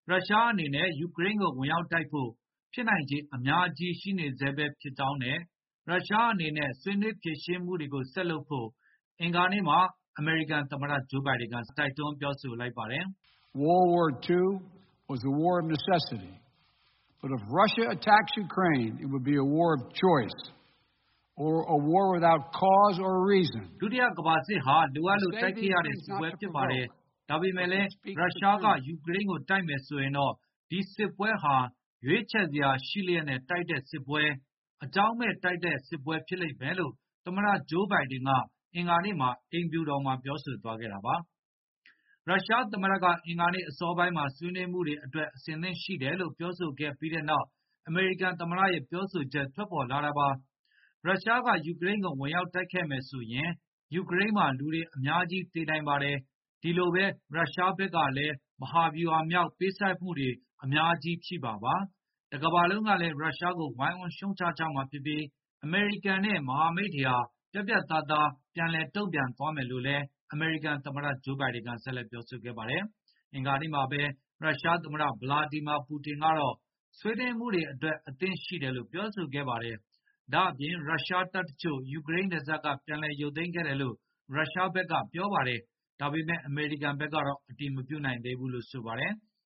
ရုရှားအနေနဲ့ယူကရိန်းကိုဝင်ရောက်တိုက်ဖို့ဖြစ်နိုင်ခြေအများကြီးရှိနေဆဲပဲဖြစ်ကြောင်းနဲ့ရုရှားအနေနဲ့ဆွေးနွေးဖြေရှင်းမှုတွေကိုဆက်လုပ်ဖို့အင်္ဂါနေ့မှာအမေရိကန်သမ္မတဂျိုးဘိုင်ဒန်ကတိုက်တွန်းပြောဆိုလိုက်ပါတယ်။ World War II was a war of necessity, but if Russia attacks Ukraine, it would be a war of choice or a war without cause or reason. ဒုတိယကမ္ဘာစစ်ဟာလိုအပ်လို့တိုက်ခဲ့ရတဲ့စစ်ပွဲဖြစ်ပါတယ်။ဒါပေမဲ့လည်းရုရှားကယူကရိန်းကိုတိုက်မယ်ဆိုရင်တော့ဒီစစ်ပွဲဟာရွေးချယ်စရာရှိလျက်နဲ့တိုက်တဲ့စစ်ပွဲအကြောင်းမဲ့တိုက်တဲ့စစ်ပွဲဖြစ်လိမ့်မယ်လို့သမ္မတဂျိုးဘိုင်ဒန်ကအင်္ဂါနေ့မှာအိမ်ဖြူတော်မှာပြောဆိုသွားခဲ့တာပါ။ရုရှားသမ္မတကအင်္ဂါနေ့အစောပိုင်းမှာဆွေးနွေးမှုတွေအတွက်အစဉ်သင့်ရှိတယ်လို့ပြောဆိုခဲ့ပြီးတဲ့နောက်အမေရိကန်သမ္မတရဲ့ပြောဆိုချက်ထွက်ပေါ်လာတာပါ။ရုရှားကယူကရိန်းကိုဝင်ရောက်တိုက်ခဲ့မယ်ဆိုရင်ယူကရိန်းမှာလူတွေအများကြီးသေနိုင်ပါတယ်။ဒီလိုပဲရုရှားဘက်ကလည်းမဟာဗျူဟာမြောက်ပေးဆပ်မှုတွေအများကြီးရှိပါပါ။တကမ္ဘာလုံးကလည်းရုရှားကိုဝိုင်းဝန်းရှုံချကြမှာဖြစ်ပြီးအမေရိကန်နဲ့မဟာမိတ်တွေဟာပြတ်ပြတ်သားသားပြန်လည်တုံ့ပြန်သွားမယ်လို့လည်းအမေရိကန်သမ္မတဂျိုးဘိုင်ဒန်ကဆက်လက်ပြောဆိုခဲ့ပါတယ်။အင်္ဂါနေ့မှာပဲရုရှားသမ္မတဗလာဒီမာပူတင်ကတော့ဆွေးနွေးမှုတွေအတွက်အသင့်ရှိတယ်လို့ပြောဆိုခဲ့ပါတယ်။ဒါ့အပြင်ရုရှားတပ်တချို့ယူကရိန်းနယ်စပ်ကပြန်လည်ရုပ်သိမ်းခဲ့တယ်လို့ရုရှားဘက်ကပြောပါတယ်။ဒါပေမဲ့အမေရိကန်ဘက်ကတော့အတည်မပြုနိုင်သေးဘူးလို့ဆိုပါတယ်။